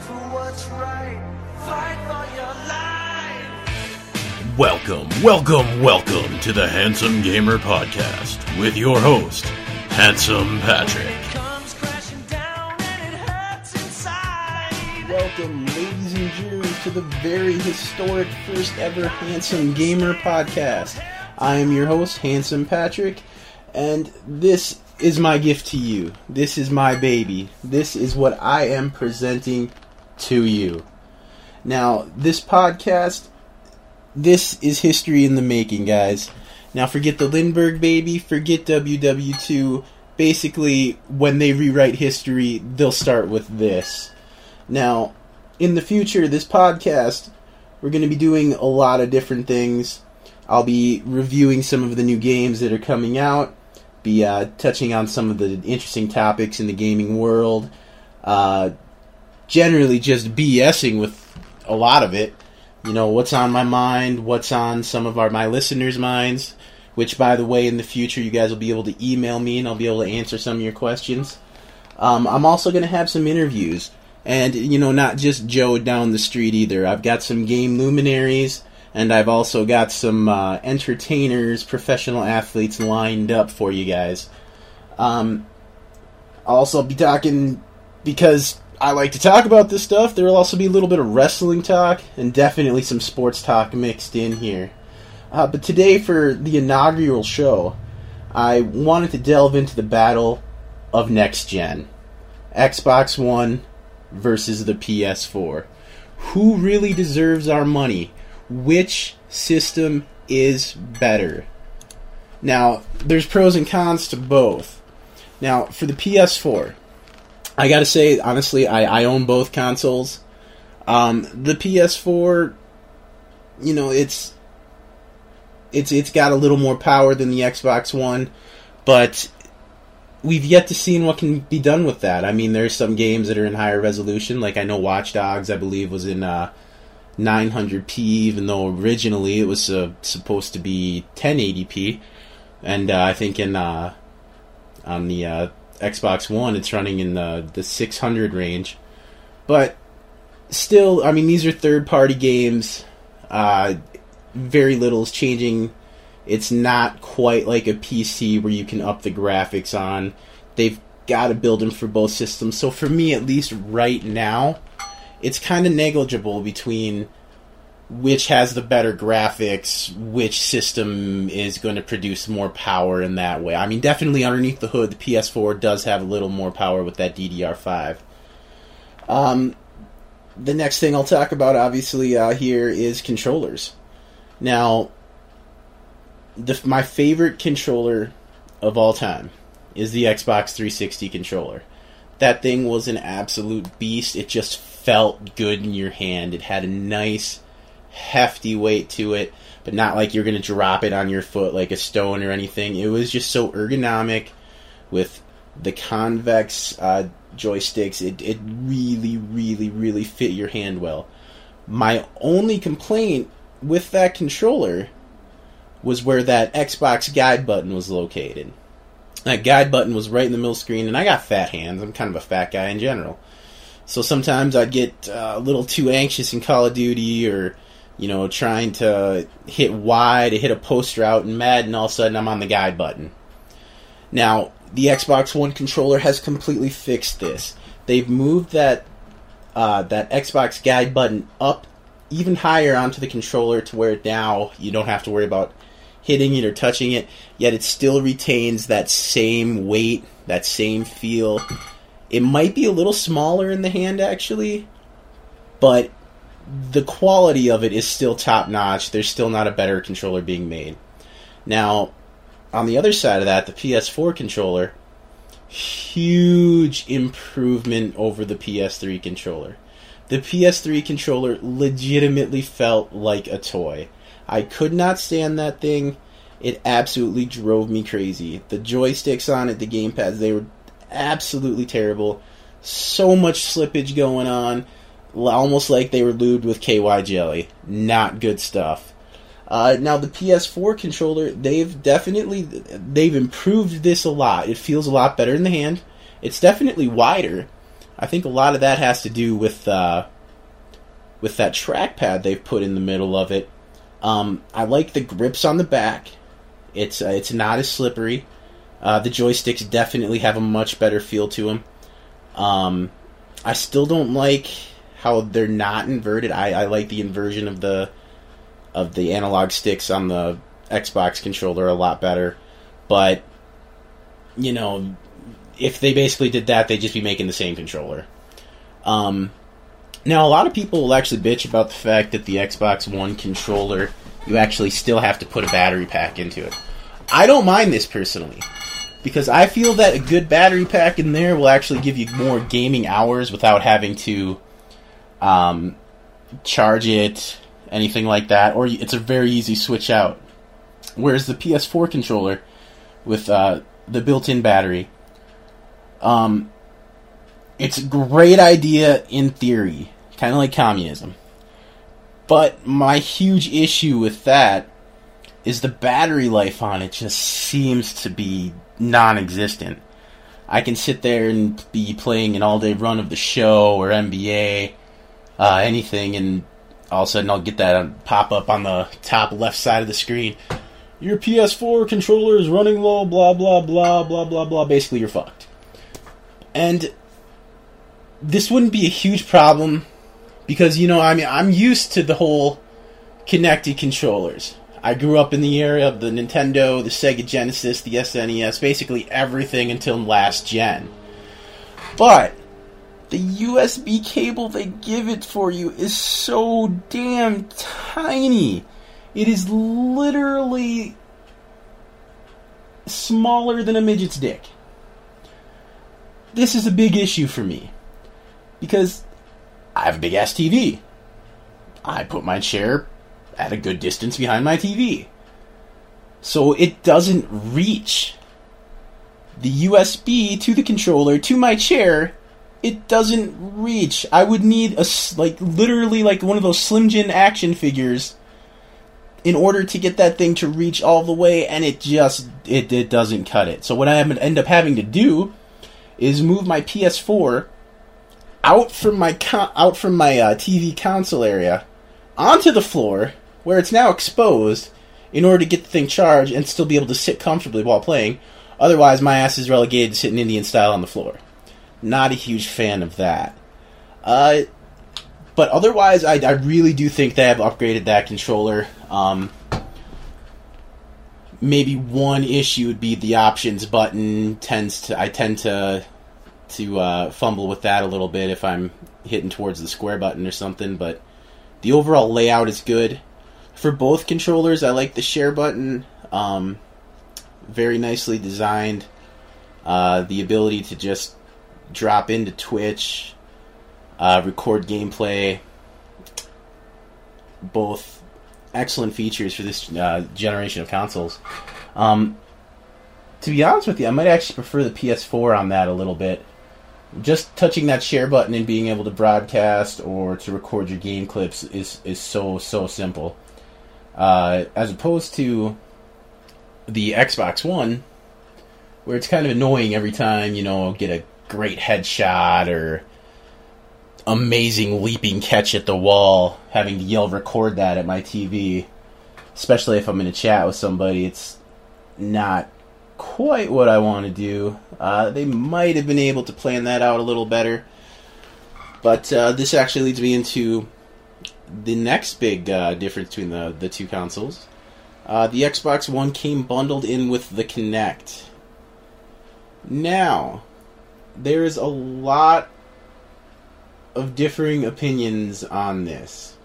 for what's right. Fight for your life. Welcome to the Handsome Gamer Podcast with your host, Handsome Patrick. Comes crashing down and it hurts inside. Welcome, ladies and Jews, to the very historic first ever Handsome Gamer Podcast. I am your host, Handsome Patrick, and this is my gift to you. This is my baby. This is what I am presenting to you. Now, this podcast, this is history in the making, guys. Now, forget the Lindbergh baby, forget WW2. Basically, when they rewrite history, they'll start with this. Now, in the future, this podcast, we're going to be doing a lot of different things. I'll be reviewing some of the new games that are coming out, be touching on some of the interesting topics in the gaming world, generally just BSing with a lot of it. You know, what's on my mind, what's on some of my listeners' minds, which, by the way, in the future, you guys will be able to email me and I'll be able to answer some of your questions. I'm also going to have some interviews, and, you know, not just Joe down the street either. I've got some game luminaries, and I've also got some entertainers, professional athletes lined up for you guys. I'll also be talking, because I like to talk about this stuff, there will also be a little bit of wrestling talk, and definitely some sports talk mixed in here. But today, for the inaugural show, I wanted to delve into the battle of next gen. Xbox One versus the PS4. Who really deserves our money? Which system is better? Now, there's pros and cons to both. Now, for the PS4, I gotta say, honestly, I own both consoles. The PS4, you know, it's got a little more power than the Xbox One, but we've yet to see what can be done with that. I mean, there's some games that are in higher resolution, like I know Watch Dogs, I believe, was in 900p, even though originally it was supposed to be 1080p, and I think on the Xbox One it's running in the 600 range. But still, I mean, these are third-party games. Very little is changing. It's not quite like a PC where you can up the graphics on. They've got to build them for both systems. So for me, at least right now, it's kind of negligible between which has the better graphics, which system is going to produce more power in that way. I mean, definitely underneath the hood, the PS4 does have a little more power with that DDR5. The next thing I'll talk about, obviously, here is controllers. Now, my favorite controller of all time is the Xbox 360 controller. That thing was an absolute beast. It just felt good in your hand. It had a nice, hefty weight to it, but not like you're going to drop it on your foot like a stone or anything. It was just so ergonomic with the convex joysticks. It really, really, really fit your hand well. My only complaint with that controller was where that Xbox guide button was located. That guide button was right in the middle screen, and I got fat hands. I'm kind of a fat guy in general. So sometimes I'd get a little too anxious in Call of Duty, or, you know, trying to hit Y to hit a post route in Madden, all of a sudden I'm on the guide button. Now, the Xbox One controller has completely fixed this. They've moved that Xbox guide button up even higher onto the controller to where now you don't have to worry about hitting it or touching it, yet it still retains that same weight, that same feel. It might be a little smaller in the hand, actually, but the quality of it is still top-notch. There's still not a better controller being made. Now, on the other side of that, the PS4 controller, huge improvement over the PS3 controller. The PS3 controller legitimately felt like a toy. I could not stand that thing. It absolutely drove me crazy. The joysticks on it, the gamepads, they were absolutely terrible. So much slippage going on. Almost like they were lubed with KY jelly. Not good stuff. Now, the PS4 controller, they've improved this a lot. It feels a lot better in the hand. It's definitely wider. I think a lot of that has to do with that trackpad they've put in the middle of it. I like the grips on the back. It's not as slippery. The joysticks definitely have a much better feel to them. I still don't like how they're not inverted. I like the inversion of the analog sticks on the Xbox controller a lot better. But, you know, if they basically did that, they'd just be making the same controller. Now, a lot of people will actually bitch about the fact that the Xbox One controller, you actually still have to put a battery pack into it. I don't mind this personally, because I feel that a good battery pack in there will actually give you more gaming hours without having to charge it, anything like that, or it's a very easy switch out. Whereas the PS4 controller, with the built-in battery, it's a great idea in theory, kind of like communism. But my huge issue with that is the battery life on it just seems to be non-existent. I can sit there and be playing an all-day run of the show or NBA, anything, and all of a sudden I'll get that pop-up on the top left side of the screen. Your PS4 controller is running low, blah, blah, blah, blah, blah, blah. Basically, you're fucked. And this wouldn't be a huge problem because, you know, I mean, I'm used to the whole connected controllers. I grew up in the era of the Nintendo, the Sega Genesis, the SNES, basically everything until last gen. But the USB cable they give it for you is so damn tiny. It is literally smaller than a midget's dick. This is a big issue for me, because I have a big-ass TV. I put my chair at a good distance behind my TV, so it doesn't reach the USB to the controller to my chair. It doesn't reach. I would need literally one of those Slim Jim action figures in order to get that thing to reach all the way, and it doesn't cut it. So what I end up having to do is move my PS4 out from my TV console area onto the floor, where it's now exposed, in order to get the thing charged and still be able to sit comfortably while playing. Otherwise, my ass is relegated to sitting Indian style on the floor. Not a huge fan of that. But otherwise, I really do think they have upgraded that controller. Maybe one issue would be the options button. I tend to fumble with that a little bit if I'm hitting towards the square button or something. But the overall layout is good. For both controllers, I like the share button. Very nicely designed. The ability to just drop into Twitch, record gameplay, both excellent features for this generation of consoles. To be honest with you, I might actually prefer the PS4 on that a little bit. Just touching that share button and being able to broadcast or to record your game clips is so simple. As opposed to the Xbox One, where it's kind of annoying every time, get a great headshot or amazing leaping catch at the wall, having to yell record that at my TV, especially if I'm in a chat with somebody. It's not quite what I want to do. They might have been able to plan that out a little better, but this actually leads me into the next big difference between the two consoles. The Xbox One came bundled in with the Kinect. Now, there is a lot of differing opinions on this.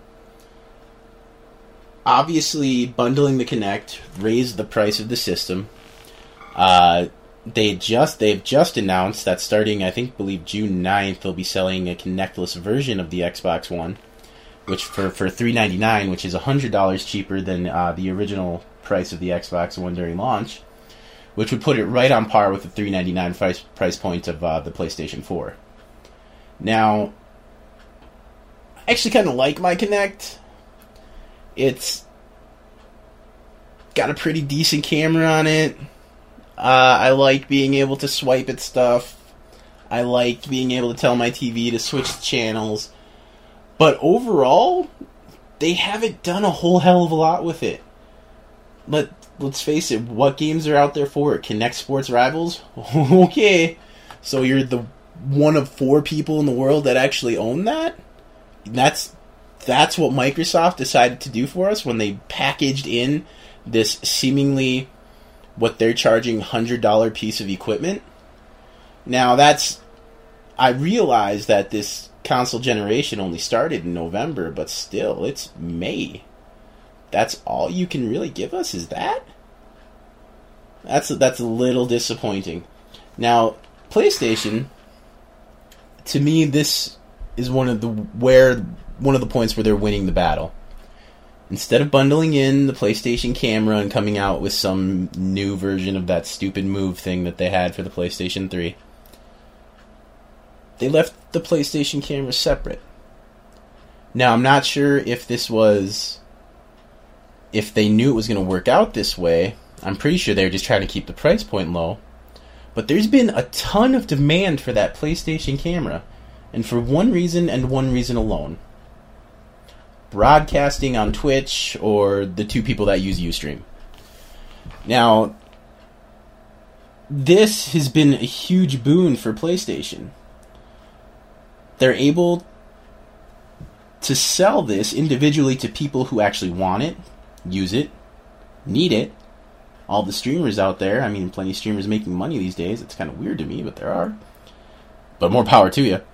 Obviously, bundling the Kinect raised the price of the system. They've just announced that starting, I believe June 9th, they'll be selling a Kinectless version of the Xbox One, which for $399, which is $100 cheaper than the original price of the Xbox One during launch, which would put it right on par with the $399 price point of the PlayStation 4. Now, I actually kind of like my Kinect. It's got a pretty decent camera on it. I like being able to swipe at stuff. I like being able to tell my TV to switch channels. But overall, they haven't done a whole hell of a lot with it. But let's face it, what games are out there for it? Kinect Sports Rivals? Okay. So you're the one of 4 people in the world that actually own that? That's what Microsoft decided to do for us when they packaged in this seemingly what they're charging $100 piece of equipment. Now I realize that this console generation only started in November, but still, it's May. That's all you can really give us, is that? That's a little disappointing. Now, PlayStation, to me, this is one of the points where they're winning the battle. Instead of bundling in the PlayStation camera and coming out with some new version of that stupid Move thing that they had for the PlayStation 3, they left the PlayStation camera separate. Now, I'm not sure if they knew it was going to work out this way. I'm pretty sure they were just trying to keep the price point low. But there's been a ton of demand for that PlayStation camera, and for one reason and one reason alone. Broadcasting on Twitch, or the 2 people that use Ustream. Now, this has been a huge boon for PlayStation. They're able to sell this individually to people who actually want it, use it, need it. All the streamers out there, I mean, plenty of streamers making money these days. It's kind of weird to me, but there are. But more power to you.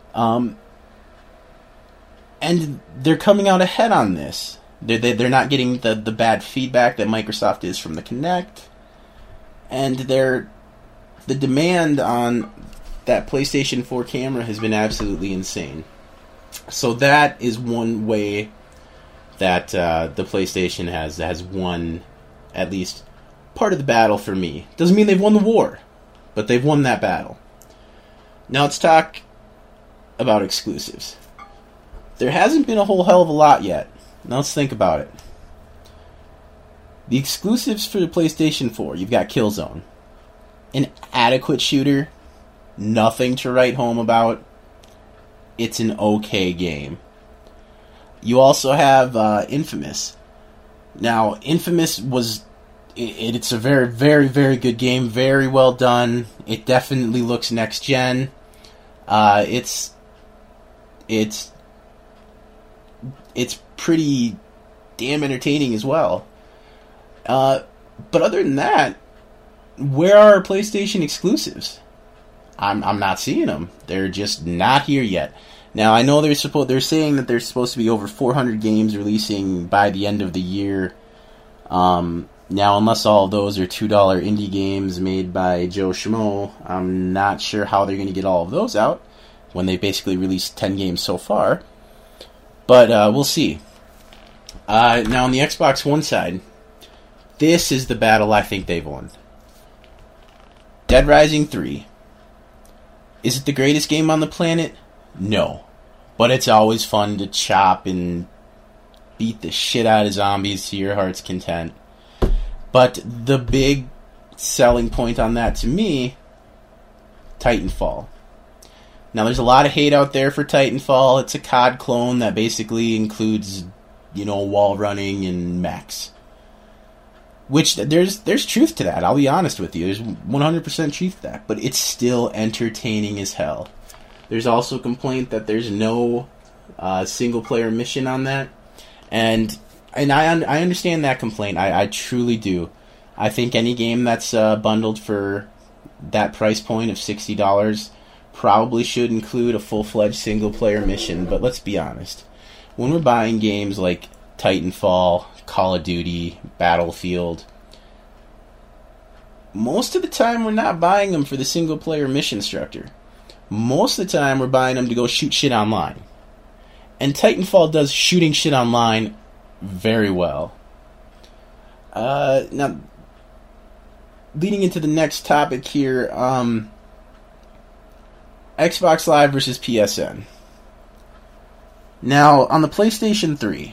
And they're coming out ahead on this. They're not getting the bad feedback that Microsoft is from the Kinect. And the demand on that PlayStation 4 camera has been absolutely insane. So that is one way that the PlayStation has won at least part of the battle for me. Doesn't mean they've won the war, but they've won that battle. Now let's talk about exclusives. There hasn't been a whole hell of a lot yet. Now let's think about it. The exclusives for the PlayStation 4, you've got Killzone. An adequate shooter, nothing to write home about. It's an okay game. You also have Infamous. Now, Infamous it's a very, very, very good game. Very well done. It definitely looks next gen. It's pretty damn entertaining as well. But other than that, where are our PlayStation exclusives? I'm not seeing them. They're just not here yet. Now, I know they're saying that there's supposed to be over 400 games releasing by the end of the year. Now, unless all of those are $2 indie games made by Joe Schmo, I'm not sure how they're going to get all of those out when they basically released 10 games so far. But we'll see. Now, on the Xbox One side, this is the battle I think they've won. Dead Rising 3. Is it the greatest game on the planet? No. But it's always fun to chop and beat the shit out of zombies to your heart's content. But the big selling point on that to me, Titanfall. Now, there's a lot of hate out there for Titanfall. It's a COD clone that basically includes, wall running and mechs. Which, there's truth to that, I'll be honest with you. There's 100% truth to that. But it's still entertaining as hell. There's also complaint that there's no single-player mission on that. And I understand that complaint. I truly do. I think any game that's bundled for that price point of $60 probably should include a full-fledged single-player mission. But let's be honest. When we're buying games like Titanfall, Call of Duty, Battlefield, most of the time we're not buying them for the single-player mission structure. Most of the time we're buying them to go shoot shit online. And Titanfall does shooting shit online very well. Now, leading into the next topic here, Xbox Live versus PSN. Now, on the PlayStation 3,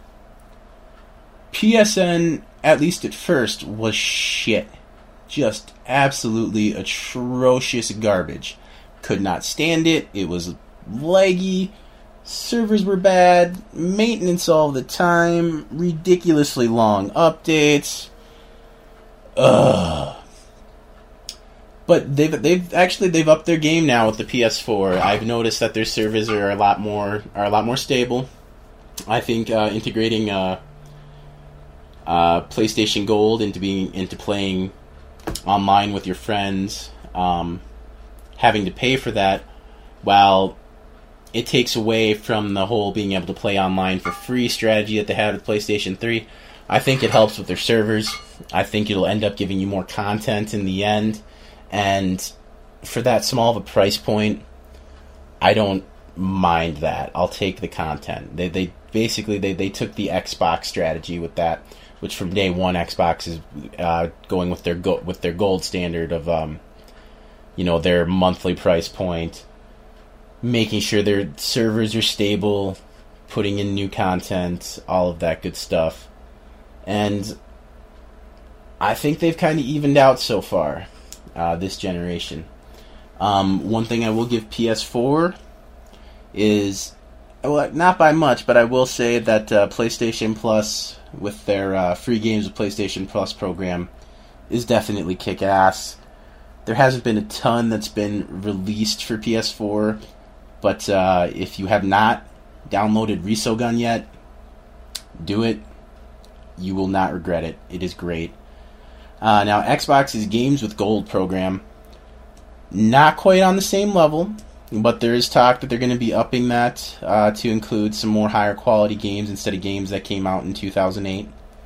PSN, at least at first, was shit. Just absolutely atrocious garbage. Could not stand it. It was laggy. Servers were bad. Maintenance all the time. Ridiculously long updates. Ugh. But they've upped their game now with the PS4. I've noticed that their servers are a lot more stable. I think integrating PlayStation Gold into playing online with your friends, having to pay for that, while it takes away from the whole being able to play online for free strategy that they have with PlayStation 3. I think it helps with their servers. I think it'll end up giving you more content in the end. And for that small of a price point, I don't mind that. I'll take the content. They basically took the Xbox strategy with that, which from day one Xbox is going with their gold standard of their monthly price point, making sure their servers are stable, putting in new content, all of that good stuff. And I think they've kind of evened out so far. This generation. One thing I will give PS4 is, well, not by much, but I will say that PlayStation Plus, with their free games with PlayStation Plus program, is definitely kick-ass. There hasn't been a ton that's been released for PS4, but if you have not downloaded Resogun yet, do it. You will not regret it. It is great. Now, Xbox's Games with Gold program, not quite on the same level, but there is talk that they're going to be upping that to include some more higher quality games instead of games that came out in 2008.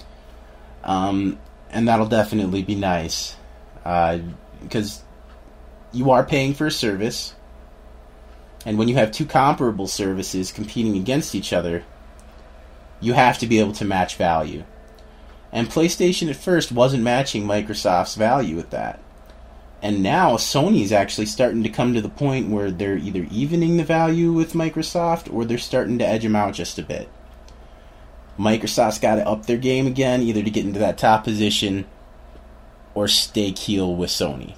And that'll definitely be nice, because you are paying for a service, and when you have two comparable services competing against each other, you have to be able to match value. And PlayStation at first wasn't matching Microsoft's value with that. And now Sony's actually starting to come to the point where they're either evening the value with Microsoft or they're starting to edge them out just a bit. Microsoft's got to up their game again, either to get into that top position or stay keel with Sony.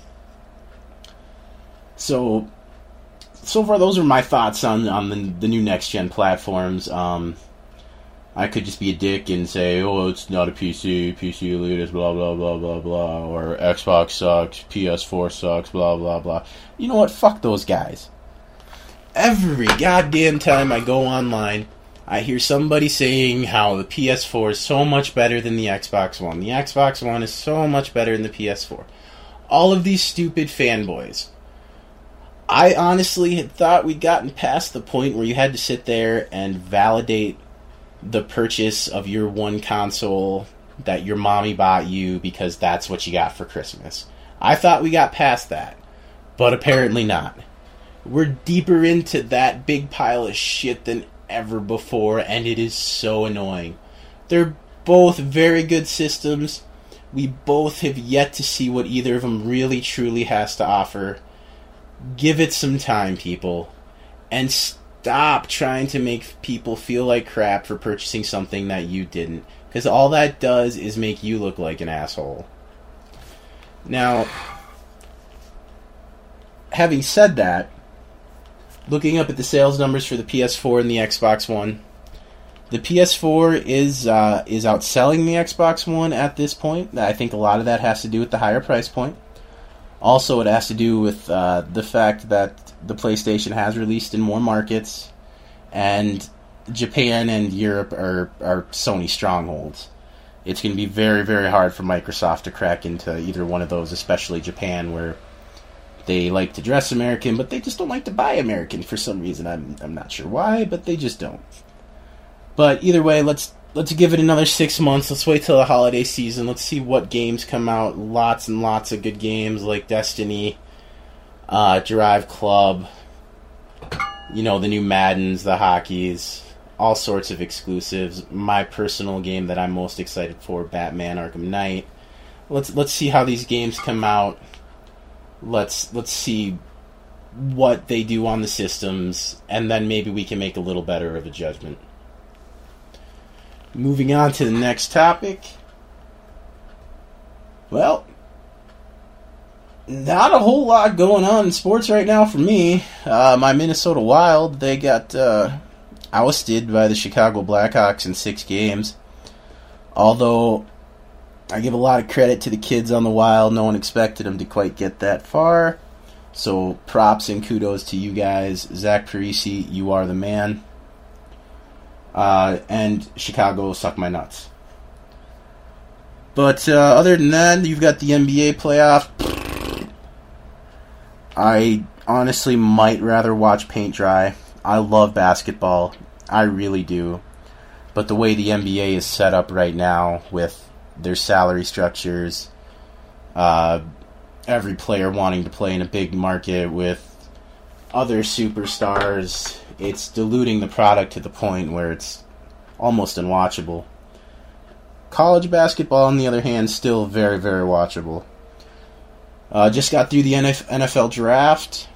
So far those are my thoughts on the new next-gen platforms. I could just be a dick and say, oh, it's not a PC Elite is blah, blah, blah, blah, blah, or Xbox sucks, PS4 sucks, blah, blah, blah. You know what? Fuck those guys. Every goddamn time I go online, I hear somebody saying how the PS4 is so much better than the Xbox One. The Xbox One is so much better than the PS4. All of these stupid fanboys. I honestly had thought we'd gotten past the point where you had to sit there and validate the purchase of your one console that your mommy bought you because that's what you got for Christmas. I thought we got past that, but apparently not. We're deeper into that big pile of shit than ever before, and it is so annoying. They're both very good systems. We both have yet to see what either of them really truly has to offer. Give it some time, people, and stop trying to make people feel like crap for purchasing something that you didn't, because all that does is make you look like an asshole. Now, having said that, looking up at the sales numbers for the PS4 and the Xbox One, the PS4 is outselling the Xbox One at this point. I think a lot of that has to do with the higher price point. Also, it has to do with the fact that the PlayStation has released in more markets, and Japan and Europe are Sony strongholds. It's going to be very, very hard for Microsoft to crack into either one of those, especially Japan, where they like to dress American, but they just don't like to buy American for some reason. I'm not sure why, but they just don't. But either way, let's give it another 6 months. Let's wait till the holiday season. Let's see what games come out. Lots and lots of good games like Destiny, Drive Club, the new Maddens, the hockeys, all sorts of exclusives. My personal game that I'm most excited for, Batman Arkham Knight. Let's see how these games come out. Let's see what they do on the systems, and then maybe we can make a little better of a judgment. Moving on to the next topic. Well, Not a whole lot going on in sports right now for me. My Minnesota Wild, they got ousted by the Chicago Blackhawks in 6 games. Although, I give a lot of credit to the kids on the Wild. No one expected them to quite get that far. So, props and kudos to you guys. Zach Parise, you are the man. And Chicago, suck my nuts. But other than that, you've got the NBA playoff. I honestly might rather watch paint dry. I love basketball. I really do. But the way the NBA is set up right now with their salary structures, every player wanting to play in a big market with other superstars, it's diluting the product to the point where it's almost unwatchable. College basketball, on the other hand, still very, very watchable. Just got through the NFL draft.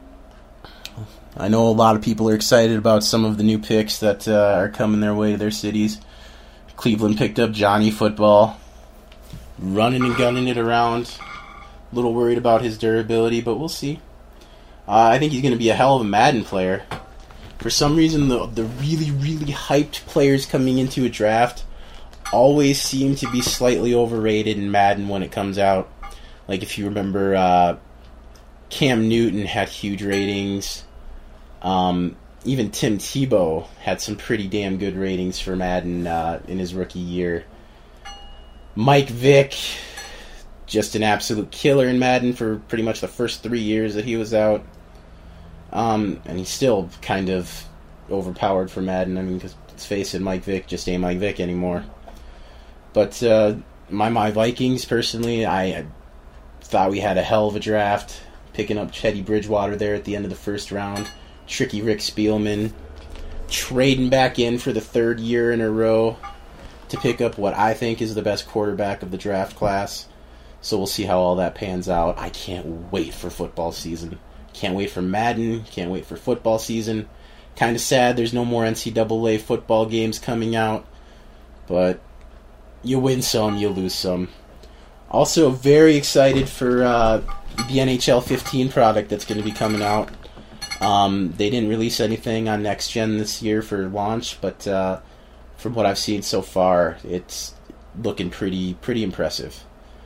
I know a lot of people are excited about some of the new picks that are coming their way to their cities. Cleveland picked up Johnny Football, running and gunning it around. A little worried about his durability, but we'll see. I think he's going to be a hell of a Madden player. For some reason, the really, really hyped players coming into a draft always seem to be slightly overrated in Madden when it comes out. Like, if you remember, Cam Newton had huge ratings. Even Tim Tebow had some pretty damn good ratings for Madden in his rookie year. Mike Vick, just an absolute killer in Madden for pretty much the first 3 years that he was out. And he's still kind of overpowered for Madden. I mean, because let's face it, Mike Vick just ain't Mike Vick anymore. But my Vikings, personally, I thought we had a hell of a draft. Picking up Teddy Bridgewater there at the end of the first round. Tricky Rick Spielman. Trading back in for the 3rd year in a row to pick up what I think is the best quarterback of the draft class. So we'll see how all that pans out. I can't wait for football season. Can't wait for Madden. Can't wait for football season. Kind of sad there's no more NCAA football games coming out. But you win some, you lose some. Also, very excited for the NHL 15 product that's going to be coming out. They didn't release anything on Next Gen this year for launch, but from what I've seen so far, it's looking pretty impressive.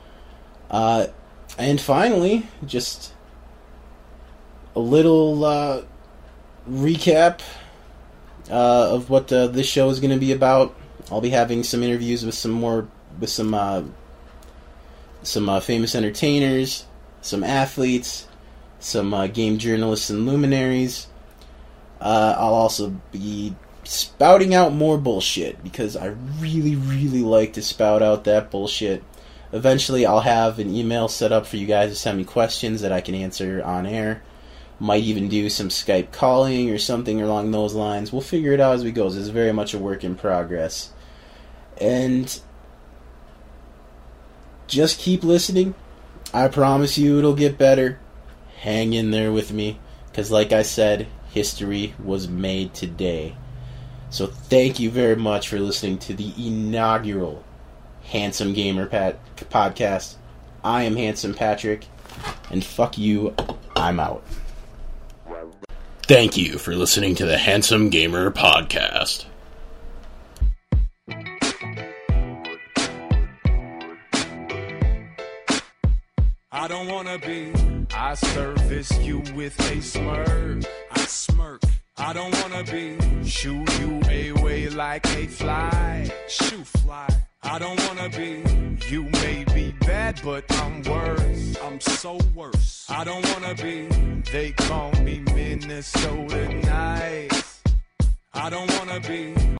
And finally, just a little recap of what this show is going to be about. I'll be having some interviews with some famous entertainers, some athletes, some game journalists and luminaries. I'll also be spouting out more bullshit, because I really, really like to spout out that bullshit. Eventually, I'll have an email set up for you guys to send me questions that I can answer on air. Might even do some Skype calling or something along those lines. We'll figure it out as we go. This is very much a work in progress. And just keep listening. I promise you it'll get better. Hang in there with me, because like I said, history was made today. So thank you very much for listening to the inaugural Handsome Gamer podcast. I am Handsome Patrick, and fuck you, I'm out. Thank you for listening to the Handsome Gamer podcast. I don't wanna be. I service you with a smirk. I smirk. I don't wanna be. Shoo you away like a fly. Shoo fly. I don't wanna be. You may be bad, but I'm worse. I'm so worse. I don't wanna be. They call me Minnesota Nice. I don't wanna be.